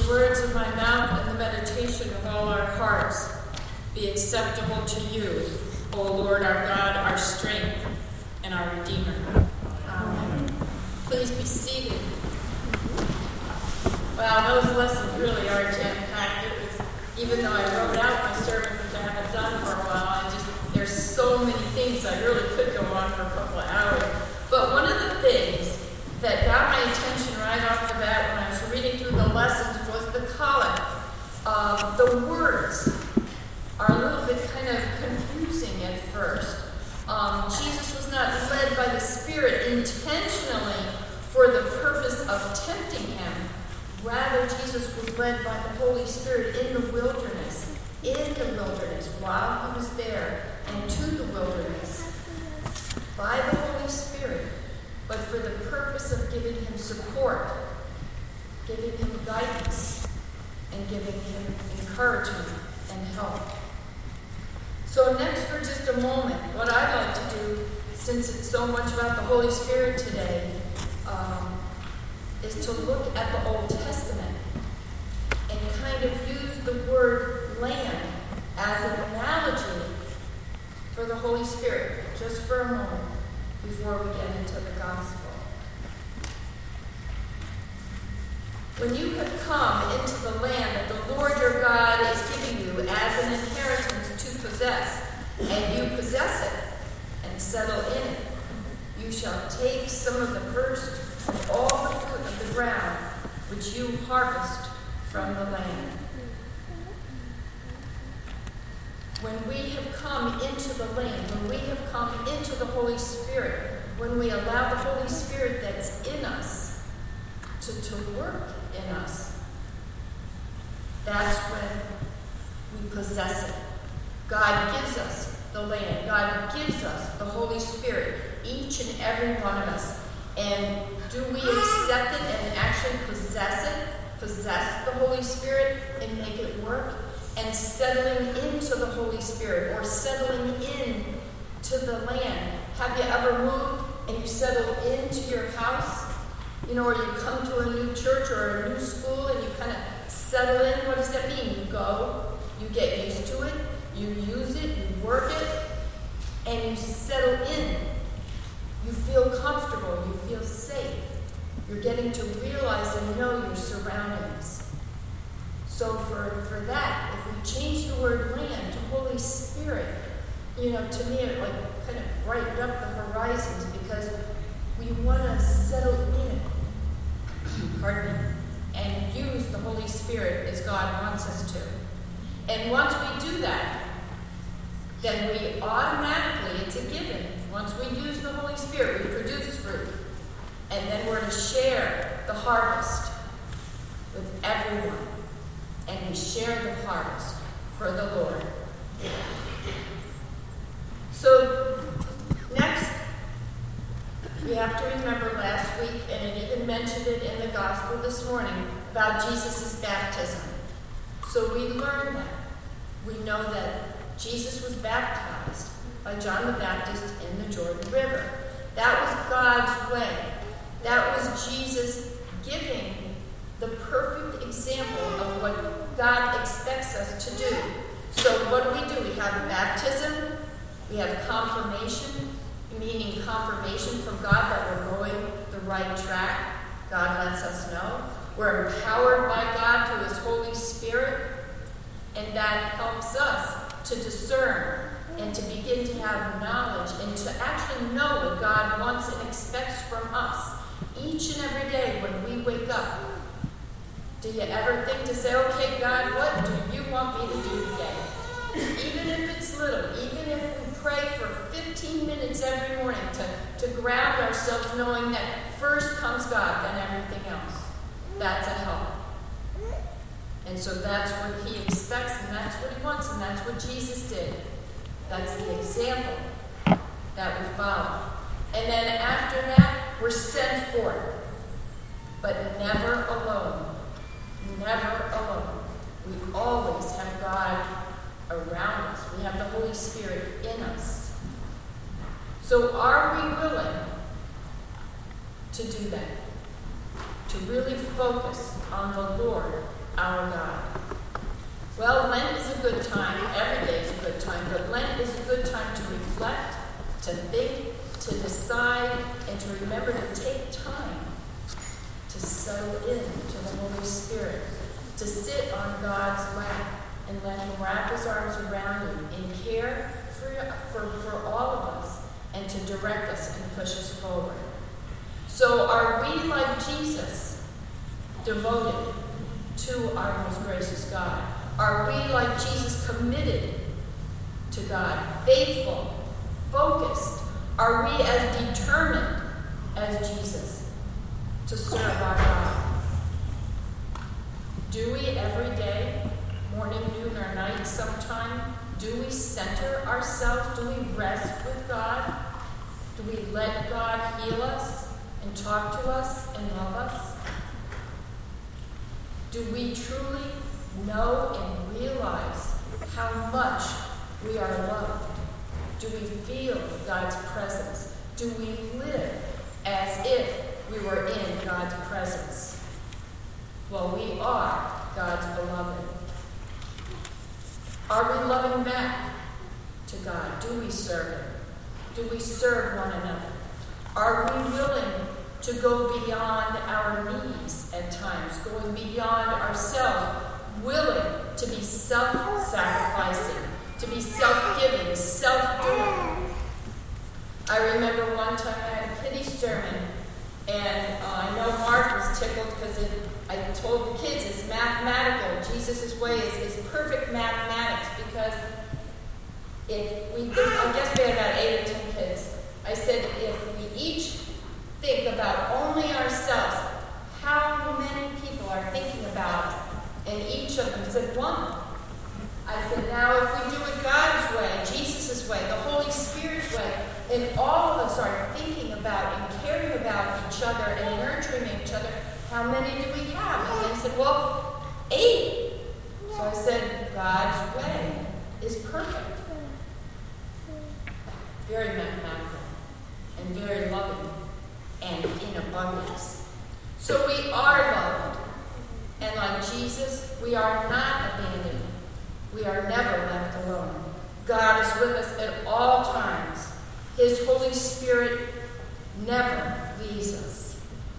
the words of my mouth and the meditation of all our hearts be acceptable to you, O Lord our God, our strength and our Redeemer. Amen. Please be seated. Wow, those lessons really are jam-packed. Even though I wrote out my sermon, which I haven't done for a while, there's so many things I really could go on for a couple of hours. But one of the things that got my attention right off the bat when I was reading through the lessons was the collect. The words are a little bit kind of confusing at first. Jesus was not led by the Spirit intentionally for the purpose of tempting him. Rather, Jesus was led by the Holy Spirit in the wilderness, while he was there, and to the wilderness, by the Holy Spirit, but for the purpose of giving him support, giving him guidance, and giving him encouragement and help. So next, for just a moment, what I'd like to do, since it's so much about the Holy Spirit today, is to look at the Old Testament and kind of use the word land as an analogy for the Holy Spirit, just for a moment before we get into the gospel. When you have come into the land that the Lord your God is giving you as an inheritance to possess, and you possess it and settle in it, you shall take some of the first of all the fruit of the ground which you harvest from the land. When we have come into the land, when we have come into the Holy Spirit, when we allow the Holy Spirit that's in us to work in us, that's when we possess it. God gives us the land. God gives us the Holy Spirit, each and every one of us. And do we accept it and actually possess it? Possess the Holy Spirit and make it work? And settling into the Holy Spirit or settling in to the land. Have you ever moved and you settle into your house? Or you come to a new church or a new school and you kind of settle in. What does that mean? You go, you get used to it, you use it, you work it, and you settle in. You feel comfortable, you feel safe. You're getting to realize and know your surroundings. So for that, if we change the word land to Holy Spirit, to me it kind of brightened up the horizons because we want to settle in, and use the Holy Spirit as God wants us to. And once we do that, then we automatically, it's a given. Once we use the Holy Spirit, we produce fruit. And then we're to share the harvest with everyone. And we share the harvest for the Lord. So, next, we have to remember last week, and it even mentioned it in the gospel this morning, about Jesus' baptism. So we learned that. We know that Jesus was baptized by John the Baptist in the Jordan River. That was God's way. That was Jesus giving the perfect example of what God expects us to do. So what do? We have baptism, we have confirmation, meaning confirmation from God that we're going the right track. God lets us know. We're empowered by God through His Holy Spirit, and that helps us to discern and to begin to have knowledge and to actually know what God wants and expects from us each and every day when we wake up. Do you ever think to say, okay, God, what do you want me to do today? Even if it's little, even if we pray for 15 minutes every morning to ground ourselves knowing that first comes God, then everything else. That's a help. And so that's what He expects, and that's what He wants, and that's what Jesus did. That's the example that we follow. And then after that, we're sent forth, but never alone. Never alone. We always have God around us. We have the Holy Spirit in us. So are we willing to do that? To really focus on the Lord our God. Well, Lent is a good time. Every day is a good time. But Lent is a good time to reflect, to think, to decide, and to remember to take time to settle in to the Holy Spirit, to sit on God's lap and let him wrap his arms around you in care for all of us and to direct us and push us forward. So are we like Jesus, devoted to our most gracious God? Are we like Jesus, committed to God, faithful, focused? Are we as determined as Jesus to serve our God? Do we every day, morning, noon, or night sometime, do we center ourselves? Do we rest with God? Do we let God heal us and talk to us and love us? Do we truly know and realize how much we are loved? Do we feel God's presence? Do we live as if we were in God's presence? Well, we are God's beloved. Are we loving back to God? Do we serve him? Do we serve one another? Are we willing to go beyond our needs at times, going beyond ourselves, willing to be self-sacrificing, to be self-giving, self-doing? I remember one time I had a kiddie sermon, and I know Mark was tickled because I told the kids it's mathematical. Jesus' way is perfect mathematics, because I guess we had about 8 or 10 kids. I said, if we each think about only ourselves, how many people are thinking about? And each of them said 1. I said, now if we do it God's way, Jesus' way, the Holy Spirit's way, and all of us are thinking about and caring about each other and nurturing each other, how many do we have? And they said, well, 8. So I said, God's way is perfect. Very mathematical and very loving and in abundance. So we are loved. And like Jesus, we are not abandoned. We are never left alone. God is with us at all times. His Holy Spirit never leaves us.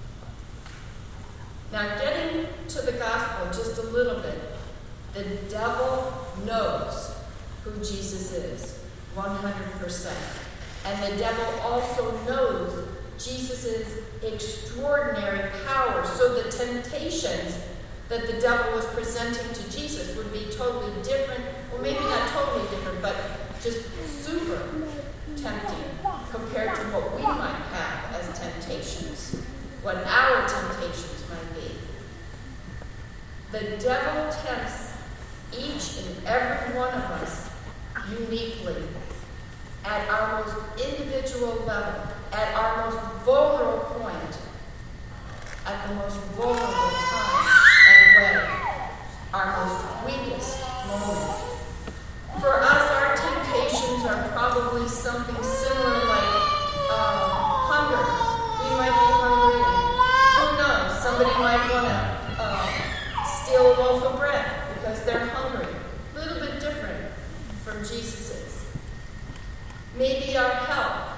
Now, getting to the gospel just a little bit, the devil knows who Jesus is, 100%. And the devil also knows Jesus' extraordinary power. So the temptations that the devil was presenting to Jesus would be totally different, or maybe not totally different, but just super tempting compared to what we might have as temptations, what our temptations might be. The devil tempts each and every one of us uniquely, at our most individual level, at our most vulnerable point, at the most vulnerable time and way, our most weakest moment. For us, our temptations are probably something similar like hunger. We might be hungry, and who knows, somebody might want to steal a loaf of bread because they're hungry. A little bit different from Jesus's. Maybe our health.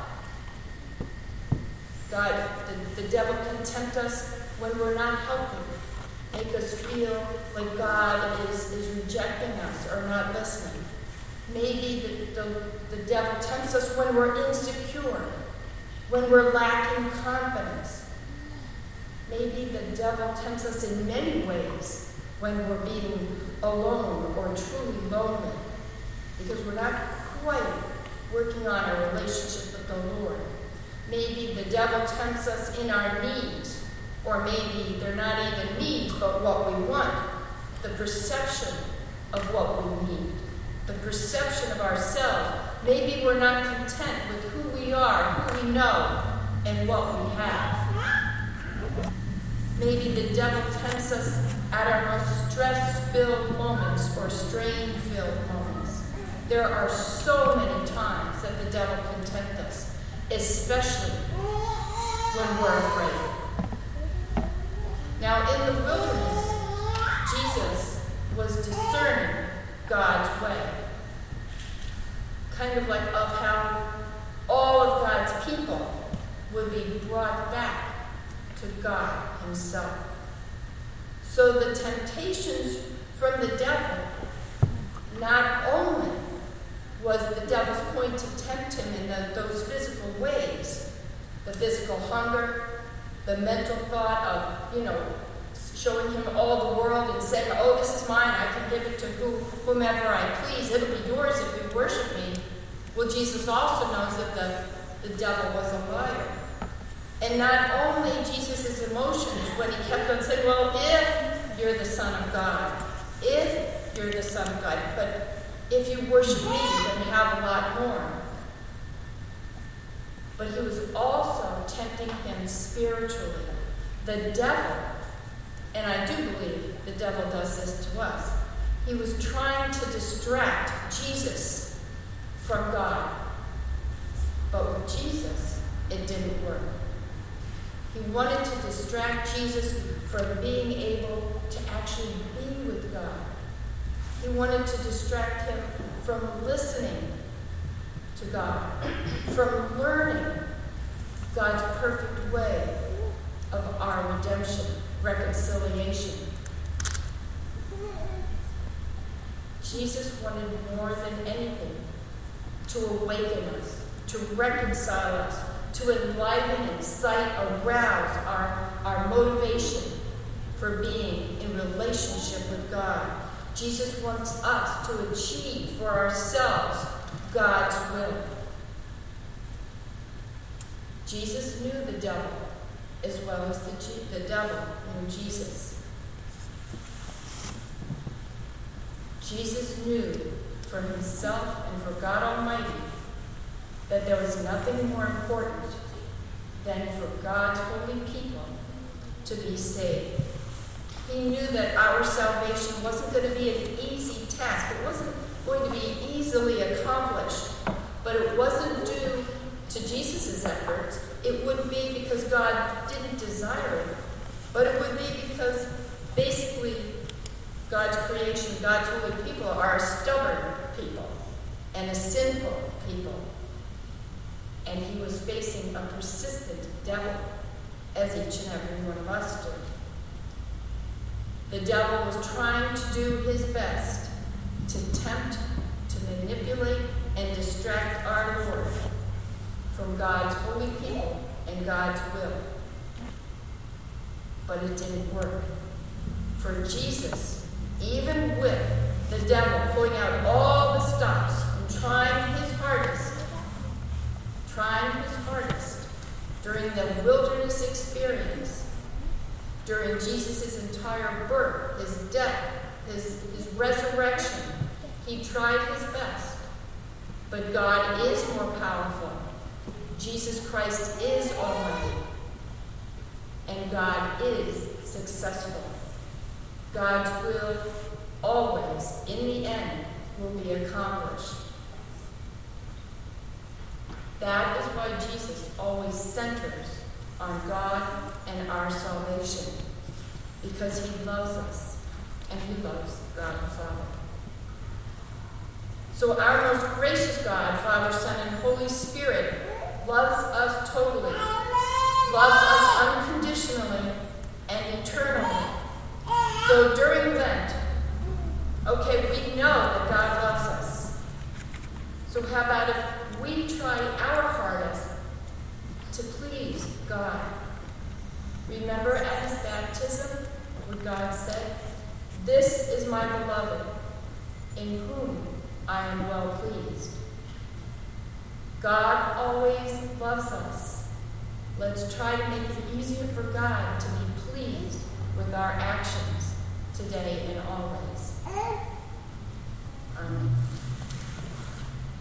God, the devil can tempt us when we're not healthy, make us feel like God is rejecting us or not listening. Maybe the devil tempts us when we're insecure, when we're lacking confidence. Maybe the devil tempts us in many ways when we're being alone or truly lonely, because we're not quite working on a relationship with the Lord. Maybe the devil tempts us in our needs, or maybe they're not even needs, but what we want, the perception of what we need, the perception of ourselves. Maybe we're not content with who we are, who we know, and what we have. Maybe the devil tempts us at our most stress-filled moments or strain-filled moments. There are so many times that the devil can tempt us, especially when we're afraid. Now, in the wilderness, Jesus God's way. Kind of like of how all of God's people would be brought back to God himself. So the temptations from the devil, not only was the devil's point to tempt him in those physical ways, the physical hunger, the mental thought of, showing him all the world and saying, oh, this is mine, I can give it to whomever I please, it'll be yours if you worship me. Well, Jesus also knows that the devil was a liar. And not only Jesus' emotions when he kept on saying, well, if you're the Son of God, if you're the Son of God, but if you worship me, then you have a lot more. But he was also tempting him spiritually. The devil, and I do believe the devil does this to us, he was trying to distract Jesus from God. But with Jesus, it didn't work. He wanted to distract Jesus from being able to actually be with God. He wanted to distract him from listening to God, from learning God's perfect way of our redemption, reconciliation. Jesus wanted more than anything to awaken us, to reconcile us, to enliven, excite, arouse our motivation for being in relationship with God. Jesus wants us to achieve for ourselves God's will. Jesus knew the devil as well as the devil knew Jesus. Jesus knew for himself and for God Almighty that there was nothing more important than for God's holy people to be saved. He knew that our salvation wasn't going to be an easy task. It wasn't going to be easily accomplished. But it wasn't due to Jesus' efforts. It wouldn't be because God didn't desire it. But it would be because basically God's creation, God's holy people are a stubborn people and a sinful people. And he was facing a persistent devil, as each and every one of us do. The devil was trying to do his best to tempt, to manipulate, and distract our Lord from God's holy people and God's will. But it didn't work. For Jesus, even with the devil pulling out all the stops and trying his hardest during the wilderness experience, during Jesus' entire birth, his death, his resurrection, he tried his best. But God is more powerful. Jesus Christ is almighty. And God is successful. God's will always, in the end, will be accomplished. That is why Jesus always centers on God and our salvation, because he loves us and he loves God the Father. So our most gracious God, Father, Son, and Holy Spirit loves us totally, loves us unconditionally and eternally. So during Lent, we know that God loves us. So how about if we try our hardest to please God? Remember at his baptism what God said? This is my beloved, in whom I am well pleased. God always loves us. Let's try to make it easier for God to be pleased with our actions today and always. Amen.